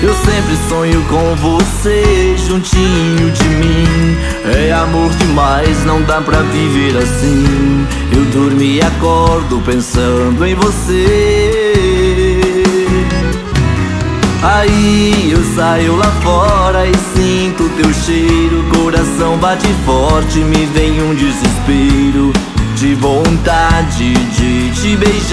Eu sempre sonho com você juntinho de mim. É amor demais, não dá pra viver assim. Eu durmo e acordo pensando em você. Aí eu saio lá fora e sinto teu cheiro. Coração bate forte, me vem um desespero de vontade de te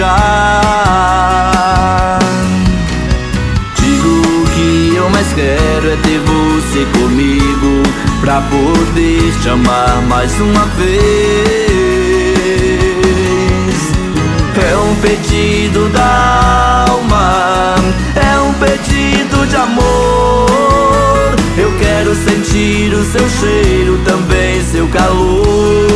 beijar. Digo o que eu mais quero é ter você comigo, pra poder te amar mais uma vez. É um pedido da alma, é um pedido de amor. Eu quero sentir o seu cheiro, também seu calor.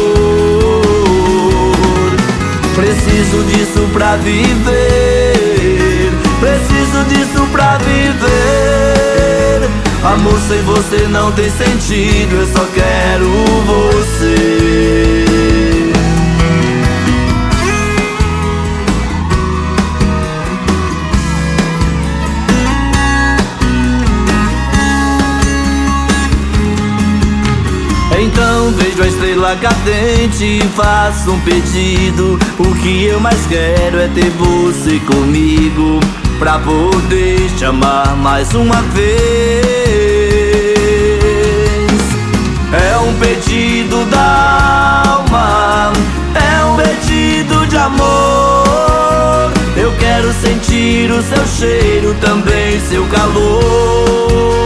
Preciso disso pra viver, preciso disso pra viver. Amor, sem você não tem sentido, eu só quero você. Então vejo a estrela cadente e faço um pedido. O que eu mais quero é ter você comigo, pra poder te amar mais uma vez. É um pedido da alma, é um pedido de amor. Eu quero sentir o seu cheiro, também seu calor.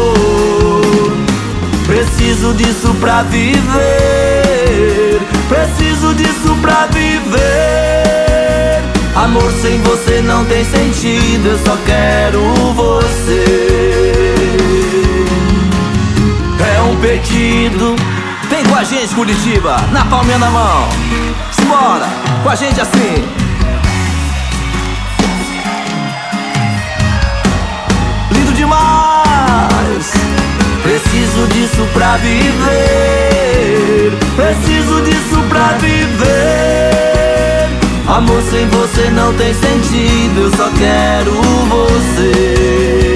Preciso disso pra viver, preciso disso pra viver. Amor, sem você não tem sentido, eu só quero você. É um pedido. Vem com a gente, Curitiba, na palminha da mão. Simbora, com a gente assim. Lindo demais. Preciso disso pra viver, preciso disso pra viver. Amor, sem você não tem sentido, eu só quero você.